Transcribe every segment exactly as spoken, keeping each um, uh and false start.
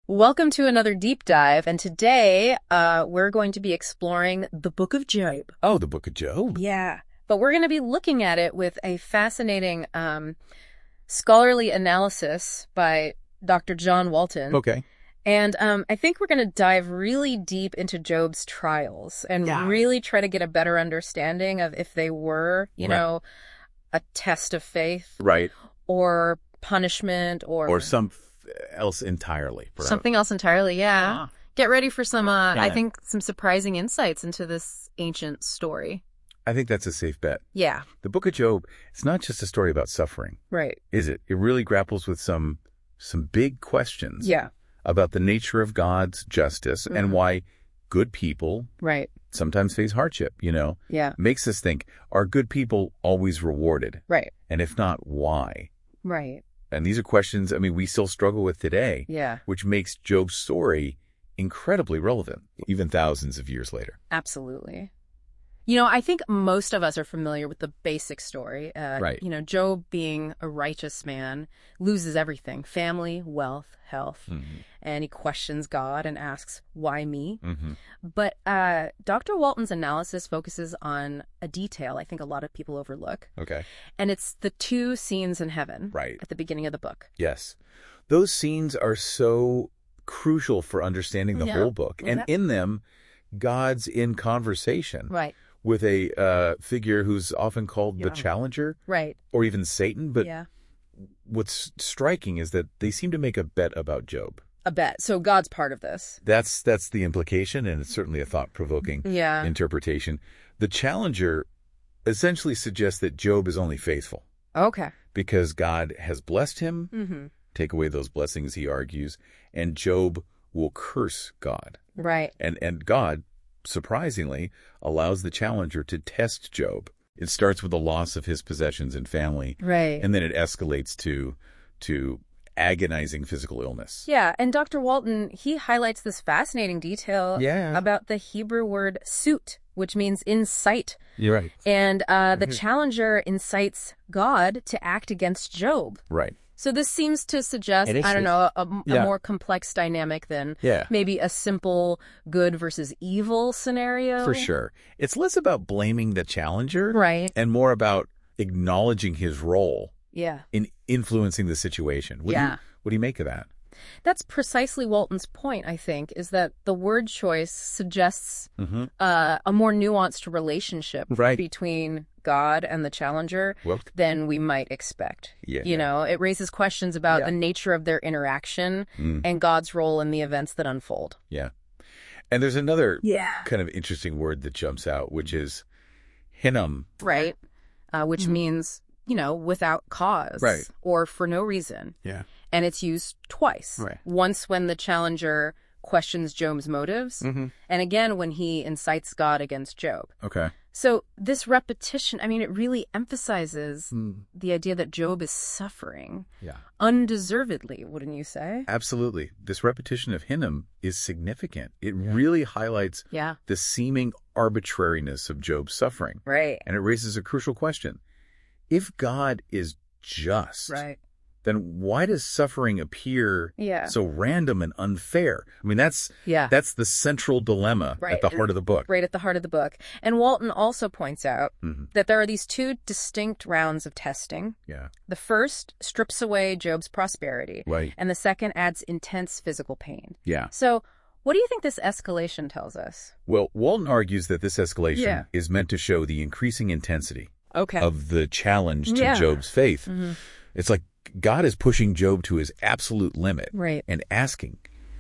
Welcome to another deep dive, and today uh, we're going to be exploring the Book of Job. Oh, the Book of Job? Yeah, but we're going to be looking at it with a fascinating um, scholarly analysis by Doctor John Walton. Okay. And um, I think we're going to dive really deep into Job's trials and Yeah. really try to get a better understanding of if they were, you Right. know, a test of faith Right. or punishment or... Or some else entirely. perhaps. Something else entirely, yeah. Ah. Get ready for some, uh, Got I it. think, some surprising insights into this ancient story. I think that's a safe bet. Yeah, The Book of Job, it's not just a story about suffering, right. is it? It really grapples with some some big questions Yeah, about the nature of God's justice Mhm. and why good people right. sometimes face hardship, you know? Yeah, Makes us think, are good people always rewarded? right. And if not, why? Right. And these are questions, I mean, we still struggle with today, Yeah, which makes Job's story incredibly relevant, even thousands of years later. absolutely. You know, I think most of us are familiar with the basic story. Uh, Right. You know, Job, being a righteous man, loses everything: family, wealth, health. Mm-hmm. And he questions God and asks, why me? Mm-hmm. But uh, Doctor Walton's analysis focuses on a detail I think a lot of people overlook. Okay. And it's the two scenes in heaven Right. at the beginning of the book. Yes. Those scenes are so crucial for understanding the Yeah. whole book. And Yeah. in them, God's in conversation Right, with a uh, figure who's often called Yeah. the challenger right. or even Satan. But yeah. what's striking is that they seem to make a bet about Job. A bet. So God's part of this. That's that's the implication, and it's certainly a thought-provoking Yeah. interpretation. The challenger essentially suggests that Job is only faithful Okay. because God has blessed him. Mm-hmm. Take away those blessings, he argues, and Job will curse God. Right. And and God, surprisingly, allows the challenger to test Job. It starts with the loss of his possessions and family, Right. and then it escalates to to agonizing physical illness. Yeah. And Doctor Walton, he highlights this fascinating detail Yeah. about the Hebrew word sut, which means incite. You're right. And uh, the Mhm. challenger incites God to act against Job. Right. So this seems to suggest, It is- I don't know, a, a Yeah. more complex dynamic than Yeah. maybe a simple good versus evil scenario. For sure. It's less about blaming the challenger Right. and more about acknowledging his role Yeah. in influencing the situation. What do Yeah. you, what do you make of that? That's precisely Walton's point, I think, is that the word choice suggests Mm-hmm. uh, a more nuanced relationship Right. between God and the challenger Well, than we might expect. yeah. You know, it raises questions about Yeah. the nature of their interaction Mm, and God's role in the events that unfold. yeah. And there's another Yeah. kind of interesting word that jumps out, which is hinnom. Right. Uh, which means, you know, without cause. Right. Or for no reason. Yeah. And it's used twice. Right. Once when the challenger questions Job's motives, Mm-hmm. and again when he incites God against Job. Okay. So this repetition, I mean, it really emphasizes Mm. the idea that Job is suffering Yeah. undeservedly, wouldn't you say? Absolutely. This repetition of hinnom is significant. It really highlights Yeah. the seeming arbitrariness of Job's suffering. Right. And it raises a crucial question. If God is just, Right. then why does suffering appear Yeah. so random and unfair? I mean, that's Yeah. that's the central dilemma Right. at the heart of the book. Right at the heart of the book. And Walton also points out Mhm. that there are these two distinct rounds of testing. Yeah. The first strips away Job's prosperity, Right. and the second adds intense physical pain. Yeah. So what do you think this escalation tells us? Well, Walton argues that this escalation Yeah. is meant to show the increasing intensity Okay. of the challenge to Yeah. Job's faith. Mhm. It's like God is pushing Job to his absolute limit Right. and asking,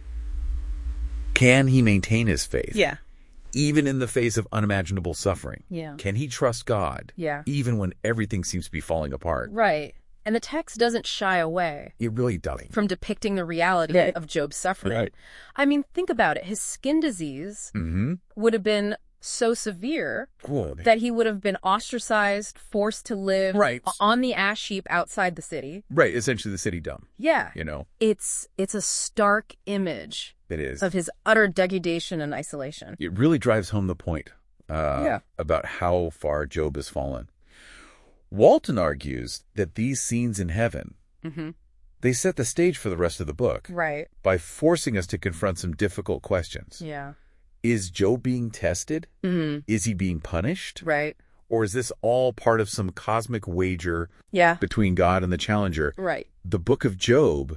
can he maintain his faith? Yeah. Even in the face of unimaginable suffering? Yeah. Can he trust God? Yeah. Even when everything seems to be falling apart? Right. And the text doesn't shy away It really doesn't. from depicting the reality Yeah. of Job's suffering. Right. I mean, think about it. His skin disease Mm-hmm. would have been so severe Good. that he would have been ostracized, forced to live Right. on the ash heap outside the city. Right. Essentially the city dump, Yeah. you know. It's it's a stark image It is. of his utter degradation and isolation. It really drives home the point uh, Yeah. about how far Job has fallen. Walton argues that these scenes in heaven Mm-hmm. they set the stage for the rest of the book Right. by forcing us to confront some difficult questions. Yeah. Is Job being tested? Mm-hmm. Is he being punished? Right. Or is this all part of some cosmic wager Yeah. between God and the challenger? Right. The book of Job,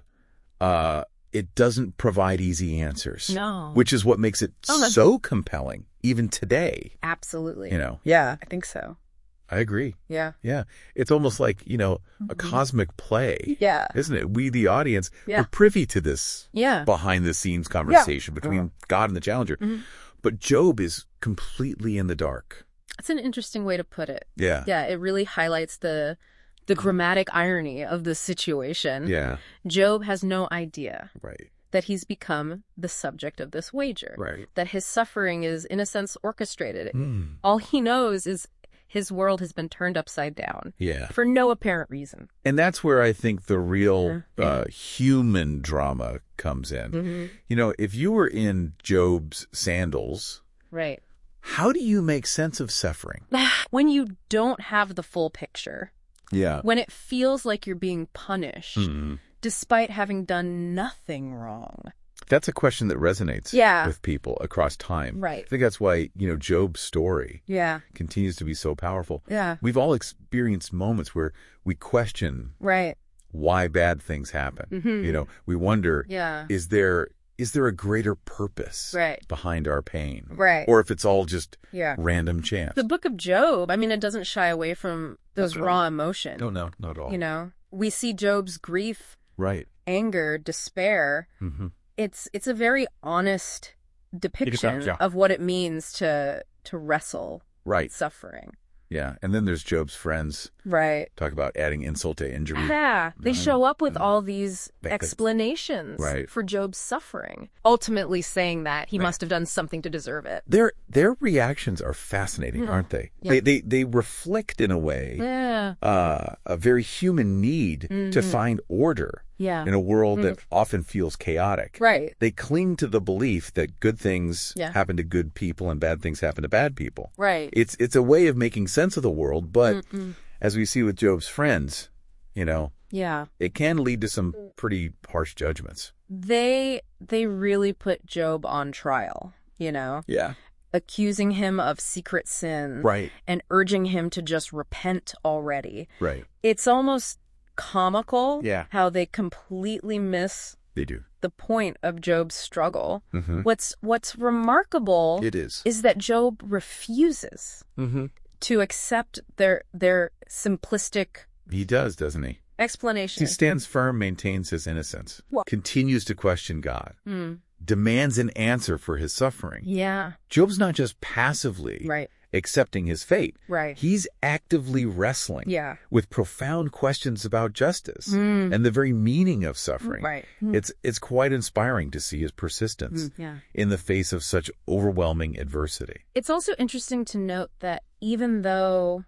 uh, it doesn't provide easy answers. No. Which is what makes it Oh, that's- so compelling, even today. Absolutely. You know, Yeah, I think so. I agree. Yeah. Yeah. It's almost like, you know, a cosmic play, Yeah. isn't it? We, the audience, Yeah. we're privy to this Yeah. behind the scenes conversation between God and the challenger. Mhm. But Job is completely in the dark. That's an interesting way to put it. Yeah. Yeah, it really highlights the the dramatic irony of the situation. Yeah. Job has no idea Right. that he's become the subject of this wager. Right. That his suffering is, in a sense, orchestrated. Mm. All he knows is his world has been turned upside down Yeah. for no apparent reason. And that's where I think the real Yeah. uh, human drama comes in. Mm-hmm. You know, if you were in Job's sandals, Right. how do you make sense of suffering? When you don't have the full picture, Yeah. when it feels like you're being punished, Mhm. despite having done nothing wrong. That's a question that resonates Yeah. with people across time. Right. I think that's why, you know, Job's story Yeah. continues to be so powerful. Yeah. We've all experienced moments where we question Right. why bad things happen. Mhm. You know, we wonder, Yeah. is there is there a greater purpose Right. behind our pain? Right. Or if it's all just Yeah. random chance. The book of Job, I mean, it doesn't shy away from those That's right. raw emotions. No, no, not at all. You know, we see Job's grief, Right. anger, despair. Mm-hmm. It's it's a very honest depiction yeah. of what it means to to wrestle Right. with suffering. Yeah. And then there's Job's friends. Right. Talk about adding insult to injury. Yeah, they show up with all these They could- explanations Right. for Job's suffering, ultimately saying that he Right. must have done something to deserve it. Their their reactions are fascinating, aren't they? Yeah. They they they reflect in a way Yeah, uh, a very human need to Mhm. find order yeah, in a world that often feels chaotic. right, They cling to the belief that good things Yeah. happen to good people and bad things happen to bad people. right. It's it's a way of making sense of the world, but Mm-mm. as we see with Job's friends, you know, Yeah, it can lead to some pretty harsh judgments. they they really put Job on trial, you know, Yeah. accusing him of secret sins Right. and urging him to just repent already. Right. It's almost comical Yeah. how they completely miss They do. the point of Job's struggle. Mm-hmm. What's what's remarkable It is. is that Job refuses Mm-hmm. to accept their their simplistic He does, doesn't he? explanation. He stands firm, maintains his innocence, Well- continues to question God, Hmm. demands an answer for his suffering. Yeah, Job's not just passively right, accepting his fate. right. He's actively wrestling Yeah, with profound questions about justice Mm. and the very meaning of suffering. right. It's it's quite inspiring to see his persistence Yeah. in the face of such overwhelming adversity. It's also interesting to note that even though,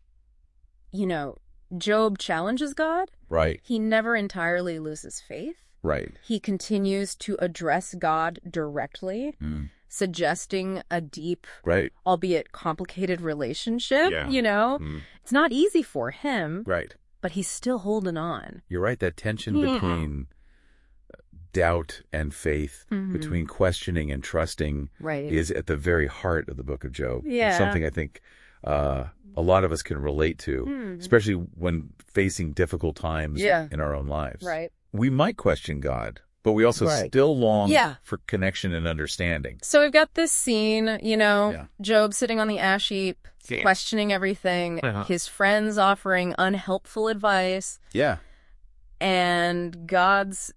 you know, Job challenges God, Right, he never entirely loses faith. right. He continues to address God directly, Mm. suggesting a deep, Right, albeit complicated relationship. Yeah. You know, Mm. it's not easy for him, right. but he's still holding on. You're right, that tension Yeah. between doubt and faith, Mhm. between questioning and trusting, Right. is at the very heart of the book of Job. It's Yeah. something I think uh, a lot of us can relate to, Hmm. especially when facing difficult times Yeah. in our own lives. Right. We might question God, but we also Right. still long Yeah. for connection and understanding. So we've got this scene, you know, Yeah. Job sitting on the ash heap, Yeah. questioning everything, Uh-huh. his friends offering unhelpful advice, Yeah. and God's,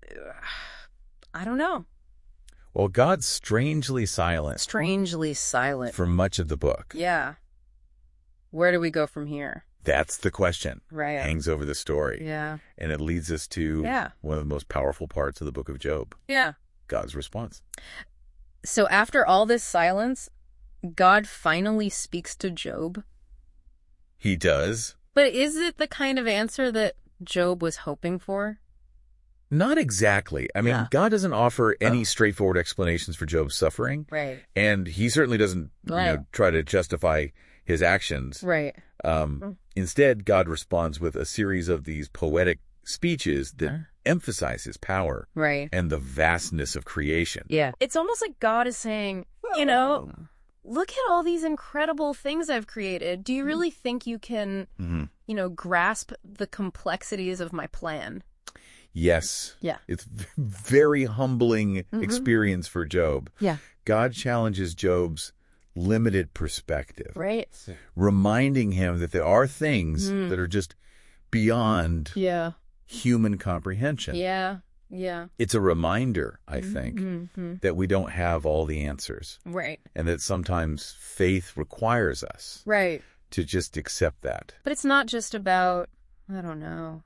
I don't know, Well, God's strangely silent strangely silent. for much of the book. Yeah. Where do we go from here? That's the question. Right. Hangs over the story. Yeah. And it leads us to Yeah. one of the most powerful parts of the book of Job, Yeah. God's response. So after all this silence, God finally speaks to Job. He does. But is it the kind of answer that Job was hoping for? Not exactly. I mean, Yeah. God doesn't offer any straightforward explanations for Job's suffering, Right. and he certainly doesn't you Right. know, try to justify his actions. Right. Um, Mm. instead, God responds with a series of these poetic speeches that Huh? emphasize his power Right. and the vastness of creation. Yeah. It's almost like God is saying, you know, look at all these incredible things I've created. Do you really think you can, Mm-hmm. you know, grasp the complexities of my plan? Yes. Yeah. It's a very humbling Mm-hmm. experience for Job. Yeah. God challenges Job's limited perspective, Right. reminding him that there are things Mm. that are just beyond Yeah. human comprehension. Yeah. Yeah. It's a reminder, I think, Mm-hmm. that we don't have all the answers, Right. and that sometimes faith requires us Right. to just accept that. But it's not just about, I don't know,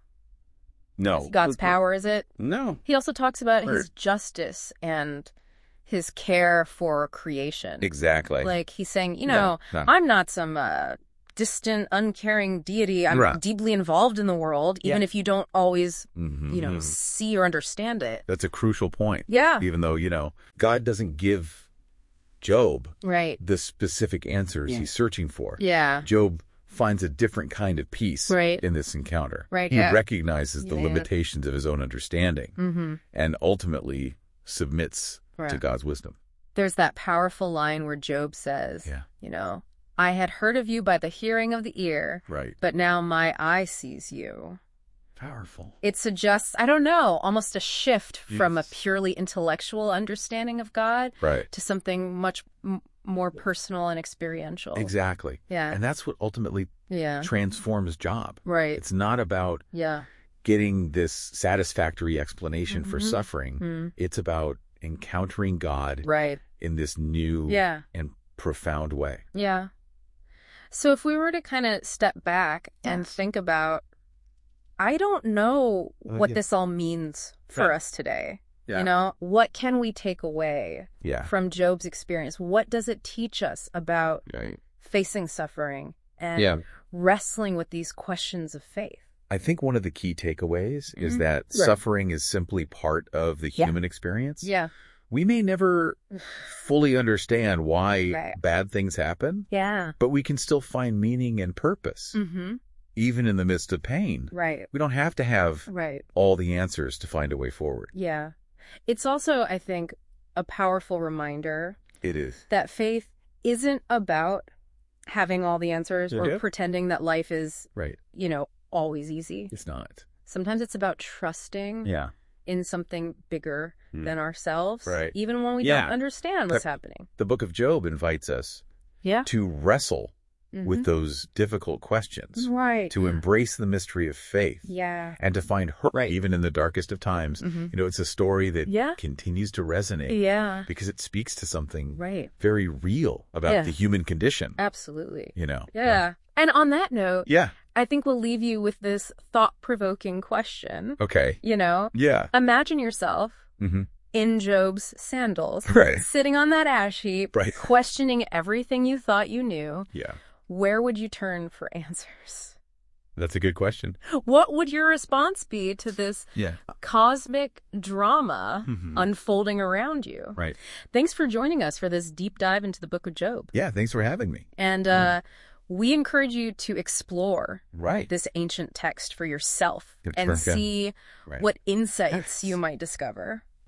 No. God's power, is it? No. He also talks about Word. his justice and his care for creation. Exactly. Like he's saying, you know, No, no. I'm not some uh, distant, uncaring deity. I'm Right. deeply involved in the world, even Yeah. if you don't always, Mhm. you know, see or understand it. That's a crucial point. Yeah. Even though, you know, God doesn't give Job Right. the specific answers Yeah. he's searching for. Yeah. Job finds a different kind of peace Right. in this encounter. Right, He yeah. recognizes the Yeah. limitations of his own understanding Mm-hmm. and ultimately submits to Right. God's wisdom. There's that powerful line where Job says, Yeah. you know, I had heard of you by the hearing of the ear, Right. but now my eye sees you. Powerful. It suggests, I don't know, almost a shift from a Yes. purely intellectual understanding of God Right. to something much m- more personal and experiential. Exactly. Yeah. And that's what ultimately Yeah. transforms Job. Right. It's not about Yeah. getting this satisfactory explanation for Mhm. suffering. Mm. It's about encountering God Right. in this new Yeah. and profound way. Yeah. So if we were to kind of step back and Yes. think about, I don't know Uh, what yeah. this all means for Right. us today. Yeah. You know, what can we take away Yeah. from Job's experience? What does it teach us about Right. facing suffering and Yeah. wrestling with these questions of faith? I think one of the key takeaways is Mhm. that Right. suffering is simply part of the Yeah. human experience. Yeah. We may never fully understand why Right. bad things happen, Yeah. but we can still find meaning and purpose, Mm-hmm. even in the midst of pain. Right. We don't have to have Right. all the answers to find a way forward. Yeah. It's also, I think, a powerful reminder It is. that faith isn't about having all the answers or Yeah. pretending that life is, Right. you know, always easy. It's not. Sometimes it's about trusting Yeah. in something bigger Hmm. than ourselves, Right. even when we Yeah. don't understand what's That- happening. The book of Job invites us Yeah. to wrestle Mhm. with those difficult questions, Right. to embrace the mystery of faith, Yeah. and to find hope Right. even in the darkest of times. Mhm. You know, it's a story that Yeah. continues to resonate Yeah. because it speaks to something Right. very real about Yeah. the human condition. Absolutely. You know. Yeah. And on that note, Yeah. I think we'll leave you with this thought-provoking question. Okay. You know, Yeah. imagine yourself Mm-hmm. in Job's sandals, Right. sitting on that ash heap, Right. questioning everything you thought you knew. Yeah. Where would you turn for answers? That's a good question. What would your response be to this Yeah. cosmic drama Mhm. unfolding around you? Right. Thanks for joining us for this deep dive into the book of Job. Yeah. Thanks for having me. And uh, we encourage you to explore Right. this ancient text for yourself Good and work, yeah. see Right. what insights you might discover.